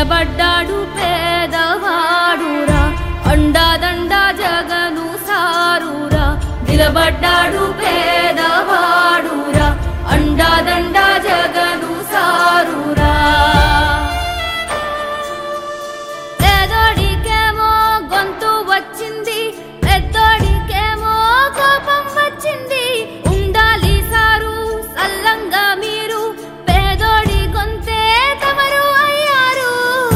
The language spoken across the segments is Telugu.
నిలబడ్డాడు పేదవాడురా అండాదండా జగను సారురా నిలబడ్డాడు పేదవాడురా అండాదండా జగను సారురా పేదోడికేమో గొంతు వచ్చింది పెద్దోడికేమో కోపం వచ్చింది ఉండాలి సారు సల్లంగా మీరు పేదోడి గొంతే తమరు అయ్యారు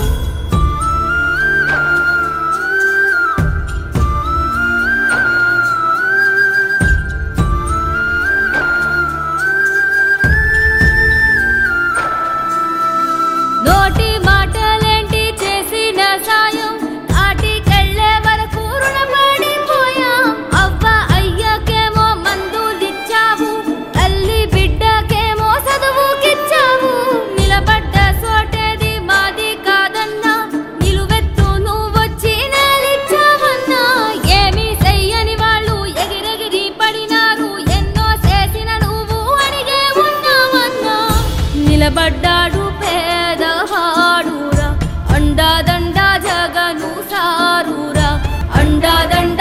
నోటి మాటలేంటి చేసిన సాయం ఆటికెళ్ళే వరకు రుణపడిపోయాం అవ్వ అయ్యకేమో మందులిచ్చావు తల్లి బిడ్డకేమో చదువుకిచ్చావు నిలబడ్డ చోటేది మాది కాదన్నా నిలువెత్తు నువ్వొచ్చి నేలిచ్చావన్నా ఏమీ చెయ్యని వాళ్ళు ఎగిరెగిరి పడినారు ఎన్నో చేసిన నువ్వు అడిగే ఉన్నావన్నా నిలబడ్డాడు పేదవాడురా అండాదండా జగను సారురా అండాదండ